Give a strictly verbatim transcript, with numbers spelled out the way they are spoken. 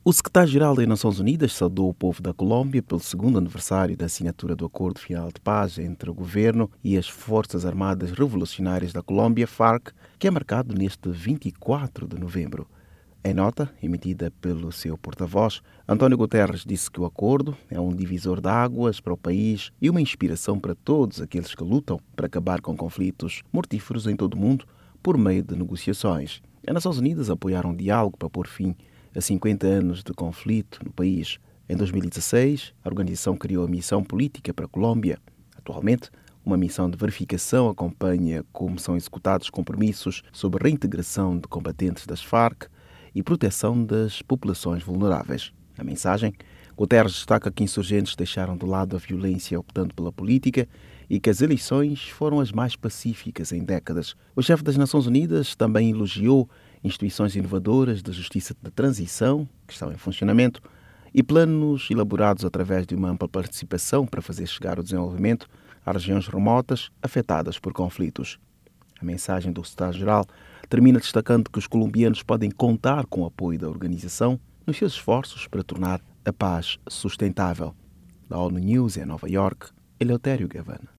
O secretário-geral das Nações Unidas saudou o povo da Colômbia pelo segundo aniversário da assinatura do Acordo Final de Paz entre o governo e as Forças Armadas Revolucionárias da Colômbia, FARC, que é marcado neste vinte e quatro de novembro. Em nota emitida pelo seu porta-voz, António Guterres disse que o acordo é um divisor de águas para o país e uma inspiração para todos aqueles que lutam para acabar com conflitos mortíferos em todo o mundo por meio de negociações. As Nações Unidas apoiaram o diálogo para pôr fim a cinquenta anos de conflito no país. Em dois mil e dezesseis, a organização criou a Missão Política para a Colômbia. Atualmente, uma missão de verificação acompanha como são executados compromissos sobre reintegração de combatentes das FARC e proteção das populações vulneráveis. Na mensagem, Guterres destaca que insurgentes deixaram de lado a violência optando pela política e que as eleições foram as mais pacíficas em décadas. O chefe das Nações Unidas também elogiou instituições inovadoras de justiça de transição, que estão em funcionamento, e planos elaborados através de uma ampla participação para fazer chegar o desenvolvimento a regiões remotas afetadas por conflitos. A mensagem do secretário-geral termina destacando que os colombianos podem contar com o apoio da organização nos seus esforços para tornar a paz sustentável. Da ONU News em Nova York, Eleutério Gavan.